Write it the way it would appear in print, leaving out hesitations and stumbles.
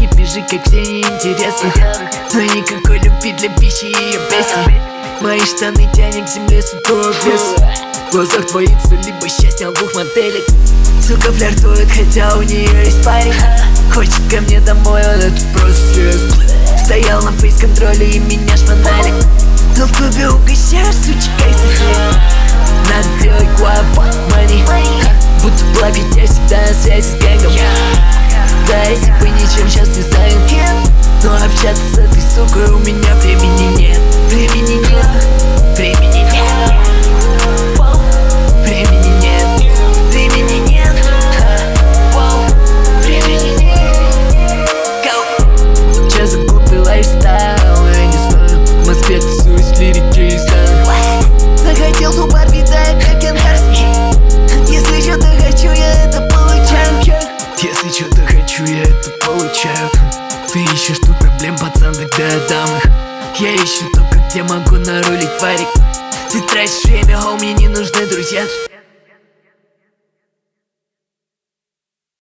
пиши, как все неинтересно. Но никакой любви для пищи ее песни. Мои штаны тянет к земле сутулого веса. В глазах творится либо счастье в двух моделях. Сука флиртует, хотя у нее есть парень. Хочет ко мне домой, он это просто съест. Стоял на фейс-контроле и меня шмонали. Но в клубе угощаю, сучка, и сахар. Надо делать гуапа, money. Будто плакать, я всегда на связи с гэнгом. Да, если бы ничем сейчас не занят. Но общаться с этой сукой у меня времени нет. Времени нет, времени нет. Времени нет, времени нет. Времени нет. Че за глупый лайфстайл, я не знаю. В Москве тусуюсь в лирике и знаю. Захотел зубар, видает, как Энхарский. Если что-то хочу, я это получаю. Если что-то хочу, я это получаю. Ты ищешь тут проблем, пацан, тогда я дам их. Я ищу только, где могу нарулить варик. Ты тратишь время, а мне не нужны друзья.